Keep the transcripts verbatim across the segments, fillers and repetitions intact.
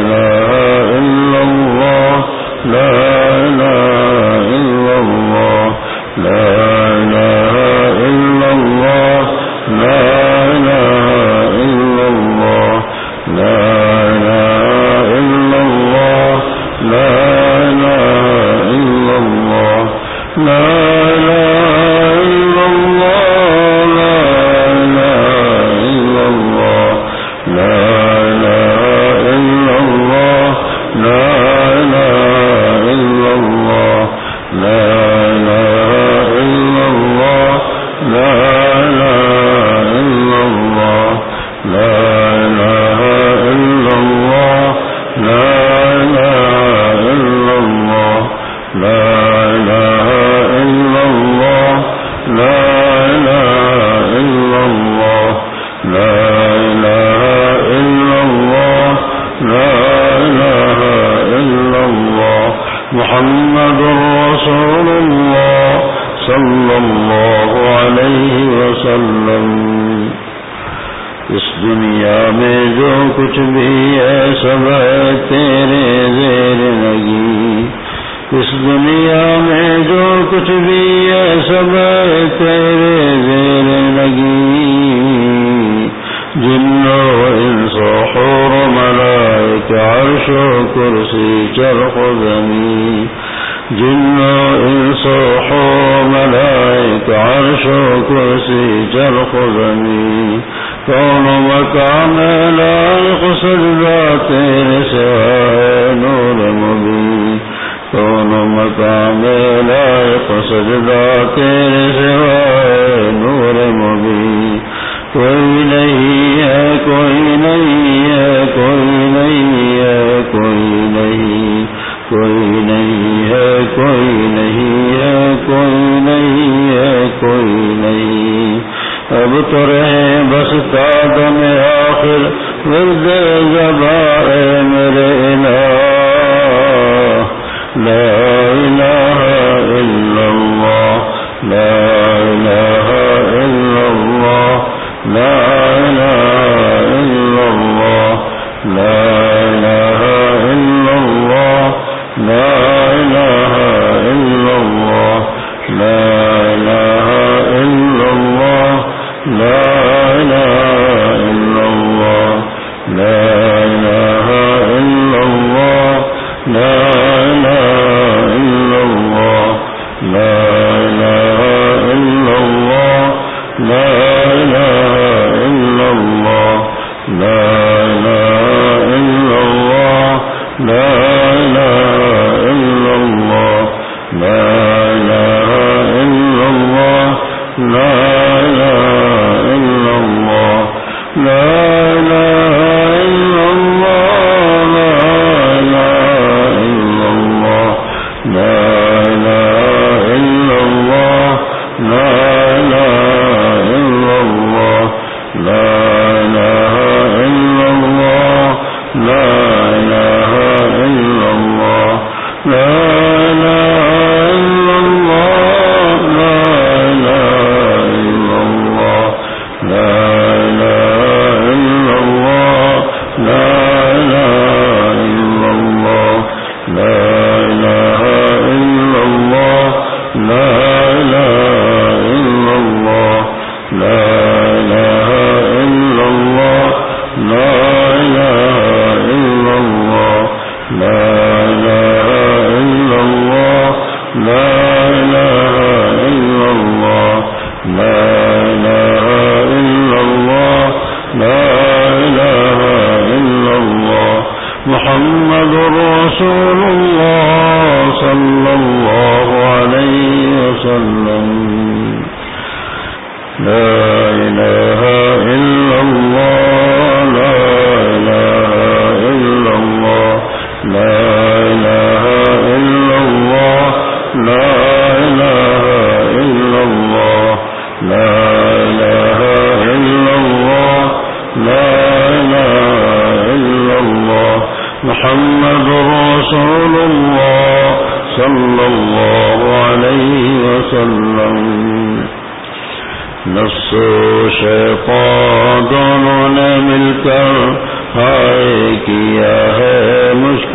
शैतान दोनों ने मिलकर हाय किया है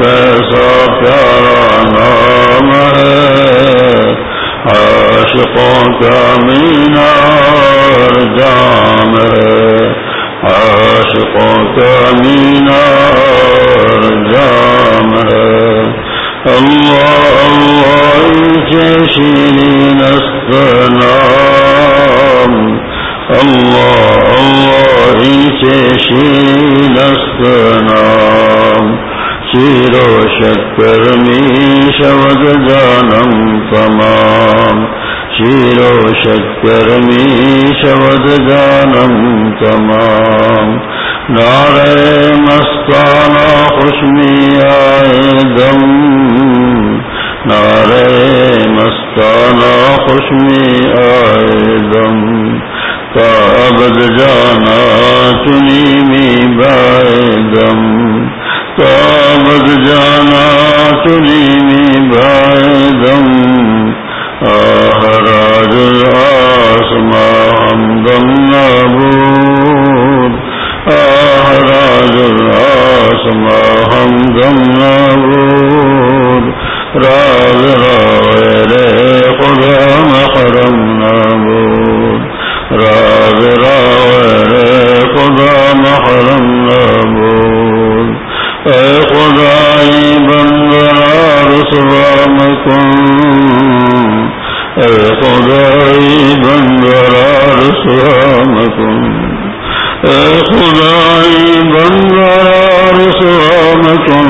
कैसा प्यारा नाम है, आशिकों का मीनार जाम है, आशिकों का मीनार जाम है। अल्लाह अल्लाह इनके शीरीन नाम, अल्लाह अल्लाह इनके शीरीन नाम, शीरो शक्कर मी शवद जानम तमाम, शीरो शक्कर मी शवद जानम तमाम। नारे मस्ताना खुशमी आए दम, नारे मस्ताना खुशमी आए दम, ताबद जाना चुनी में बायदम, ताबद जाना चुनी में बायदम। आहराज आसमा हमदम नाबूद, आहराज आसमा हमदम नाबूद, राज रे खुदा महरम नाबूद, राज रे खुदा महरम नाबूद। ऐ खुदाई बंदा रुसवा मकुन, ऐ खुदाई बंदा रुसवा मकुन, ऐ खुदाई बंदा रुसवा मकुन।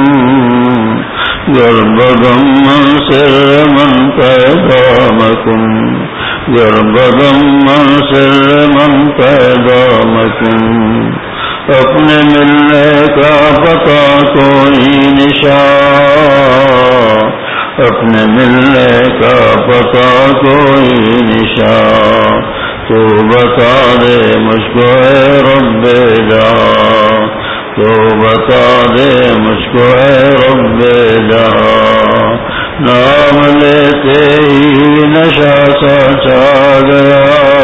गर्बदम मन सिर मन पैदा मकुन, गर्बदम मन सिर मन पैदा मकुन। अपने मिलने का पता कोई निशान, अपने मिलने का पता कोई निशान, तो बता दे मुझको ऐ रब्बे जान, तो बता दे मुझको ऐ रब्बे जान। नाम लेते ही नशा सा छा गया,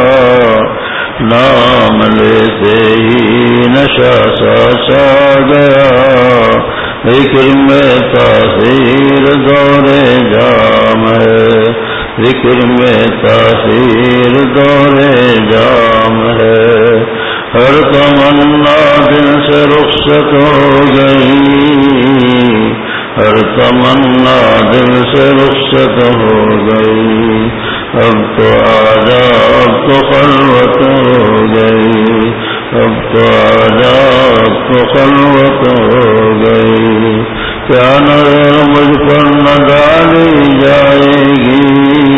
नाम लेते ही नशा सा छा गया। जिक्र में तासीर दौरे जाम है, जिक्र में तासीर दौरे जाम है। हर तमन्ना दिल से रुखसत हो गई, हर तमन्ना दिल से रुखसत हो गई। अब तो आजा अब तो खलवत हो गई, अब तो आजा अब तो खलवत हो गई। क्या नजर मुझ पर न डाली जाएगी,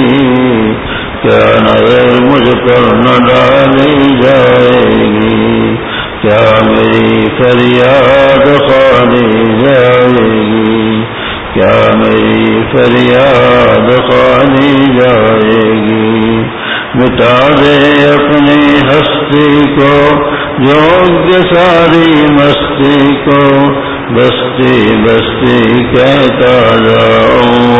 क्या नजर मुझ पर न डाली जाएगी। क्या मेरी फरियाद खाली जाएगी, क्या मेरी फरियाद खाली जाएगी। मिटा दे अपनी हस्ती को योग्य सारी मस्ती को, बस्ती बस्ती कहता जाऊं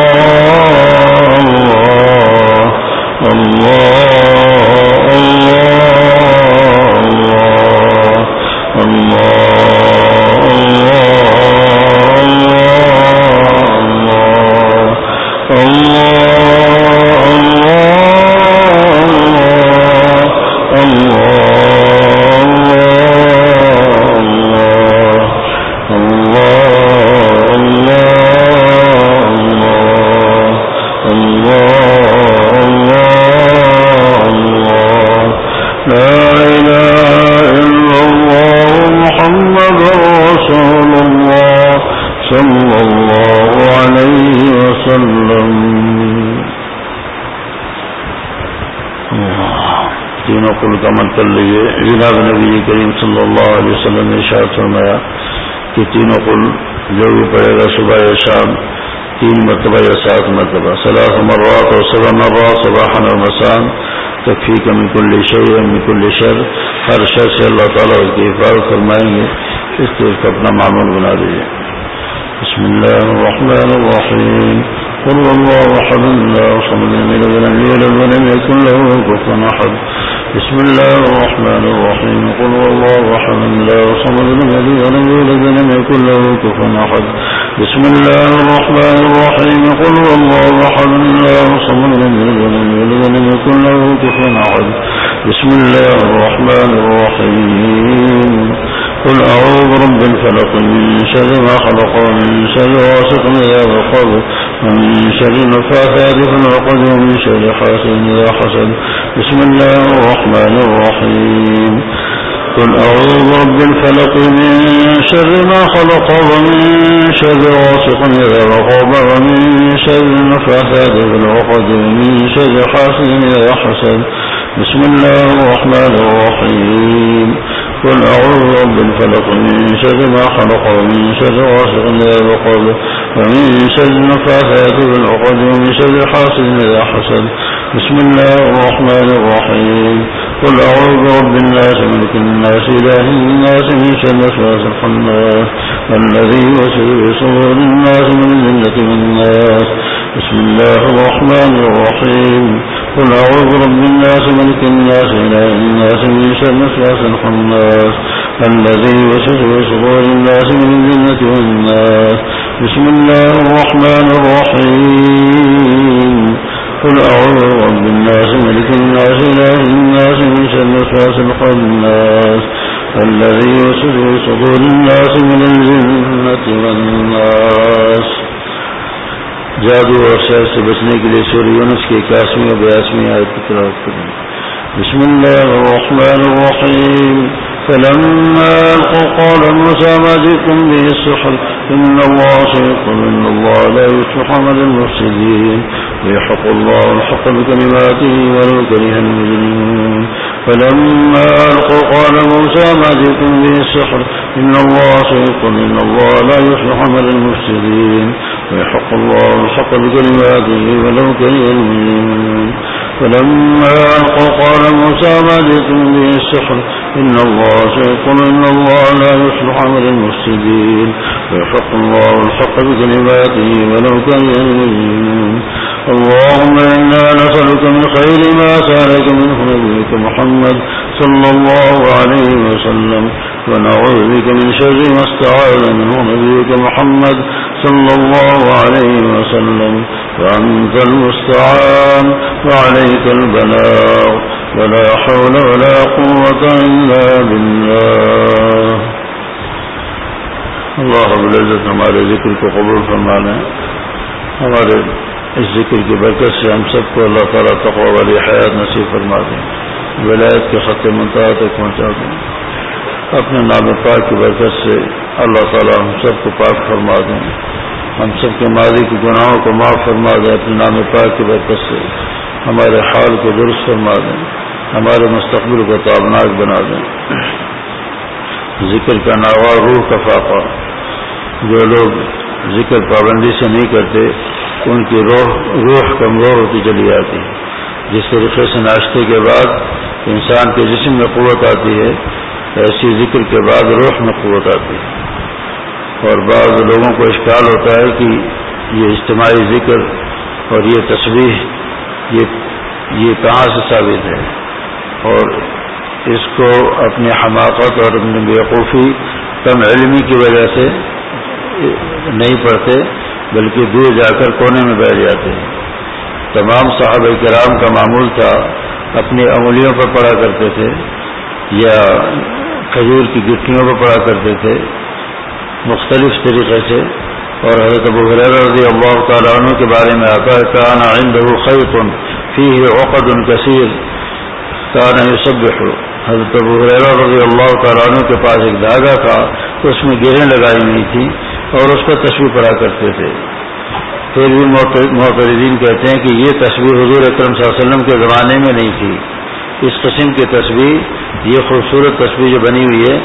Allah तीनों कुल का अमल कर लीजिए। जनाब नबी करीम सल्लल्लाहु अलैहि वसल्लम ने इरशाद फरमाया कि तीनों कुल जो भी पढ़ेगा सुबह या शाम तीन मरतबा या सात मरतबा सलास मर्रात और सबा मर्रात सबाहन और मसान तकफीक मिन कुल्लि शै मिन कुल्लि शर, हर शर से अल्लाह ताला उसकी हिफाजत फरमाएंगे। इस चीज को अपना मामूल बना दीजिए। बिस्मिल्लाहिर्रहमानिर्रहीम। कुल हुवल्लाहु अहद अल्लाहु समद लम यलिद वलम यूलद वलम यकुल लहू कुफुवन अहद। बिस्मिल्लाहिर्रहमानिर्रहीम। कुल हुवल्लाहु अहद अल्लाहु समद लम यलिद वलम यूलद वलम यकुल लहू कुफुवन अहद। बिस्मिल्लाहिर्रहमानिर्रहीम। कुल हुवल्लाहु अहद अल्लाहु समद लम यलिद वलम यूलद वलम यकुल लहू कुफुवन अहद। बिस्मिल्लाहिर्रहमानिर्रहीम। قل أعوذ برب الفلق من شر ما خلق ومن شر غاسق إذا وقب ومن شر النفاثات في العقد ومن شر حاسد إذا حسد. بسم الله الرحمن الرحيم. قل أعوذ برب الفلق من شر ما خلق ومن شر غاسق إذا وقب ومن شر النفاثات في العقد ومن شر حاسد إذا حسد. بسم الله الرحمن الرحيم. قل أعوذ برب الفلق من شر ما خلق ومن شر غاسق إذا وقب ومن شر النفاثات في العقد ومن شر حاسد إذا حسد. بسم الله الرحمن الرحيم. قل أعوذ برب الناس ملك الناس إله الناس من شر الوسواس الخناس الذي يوسوس في صدور الناس من الجنة والناس. بسم الله الرحمن الرحيم. قل أعوذ برب الناس ملك الناس إله الناس من شر الوسواس الخناس الذي يوسوس في صدور الناس من الجنة والناس. بسم الله الرحمن الرحيم. قل أعوذ برب الناس ملك الناس إله الناس من شر الوسواس الخناس الذي يوسوس في صدور الناس من الجنة والناس. जादू और शर से बचने के लिए सूरह यूनुस की इक्यासवीं और बयासवीं आयत की तिलावत करें। बिस्मिल्लाहिर्रहमानिर्रहीम। फलम्मा अल्क़ौ क़ाल मूसा मा जि'तुम बिहि सिह्र इन्नल्लाहा सयक़्फ़िर इन्नल्लाहा ला युस्लिहु अमलल मुफ़्सिदीन वयहक़्क़ु अल्लाहु अल-हक़्क़ बिकलिमातिही वलौ करिहल मुजरिमून. فلما ألقوا قال موسى ما جئتم به السحر إن الله سيقول إن الله لا يصلح عمل المفسدين ويحق الله الحق بكلماته ولو كره المجرمون. فلما ألقوا قال موسى ما جئتم به السحر إن الله سيقول إن الله لا يصلح عمل المفسدين ويحق الله الحق بكلماته ولو كره المجرمون. اللهم إنا نسألك من خير ما سألك منه نبيك محمد صلى الله عليه وسلم ونعوذ بك من شر ما استعاذ منه نبيك محمد صلى الله عليه وسلم وأنت المستعان وعليك البلاغ ولا حول ولا قوة إلا بالله. اللہ رب العزت ہمارے ذکر کو قبول فرما لیں. ہمارے اس ذکر کی برکت سے ہم سب کو اللہ تعالیٰ تقوی والی حیات نصیب فرما دیں، ولایت کے خط منتہا تک پہنچا دیں. اپنے نام پاک کی برکت سے اللہ تعالیٰ ہم سب کو پاک فرما دیں، ہم سب کے ماضی کے گناہوں کو معاف فرما دیں. اپنے نام پاک کی برکت سے ہمارے حال کو درست فرما دیں، ہمارے مستقبل کو تابناک بنا دیں. ذکر کا ناوا روح کا فاقہ. جو لوگ ذکر پابندی سے نہیں کرتے ان کی روح روح کمزور ہوتی چلی جاتی ہے. جس طریقے سے ناشتے کے بعد انسان کے جسم میں قوت آتی ہے ایسی ذکر کے بعد روح میں قوت آتی ہے. اور بعض لوگوں کو اشکال ہوتا ہے کہ یہ اجتماعی ذکر اور یہ تسبیح یہ یہ کہاں سے ثابت ہے، اور اس کو اپنی حماقت اور اپنی بیوقوفی کم علمی کی وجہ سے نہیں پڑھتے بلکہ دور جا کر کونے میں بیٹھ جاتے ہیں. تمام صحابہ کرام کا معمول تھا اپنی انگلیوں پر پڑھا کرتے تھے یا کھجور کی گٹھیوں پر پڑھا کرتے تھے مختلف طریقے سے. اور حضرت ابو ہریرہ رضی اللہ تعالیٰ عنہ کے بارے میں آتا ہے کان عنده خیط فیہ عقد کثیر کان یسبح. حضرت ابو ہریرہ رضی اللہ تعالیٰ عنہ کے پاس ایک دھاگا تھا تو اس میں گرہیں لگائی ہوئی تھی اور اس پر تسبیح پڑھا کرتے تھے. پھر بھی معترضین کہتے ہیں کہ یہ تسبیح حضور اکرم صلی اللہ علیہ وسلم کے زمانے میں نہیں تھی، इस किस्म की तस्बीह, ये खूबसूरत तस्बीह जो बनी हुई है,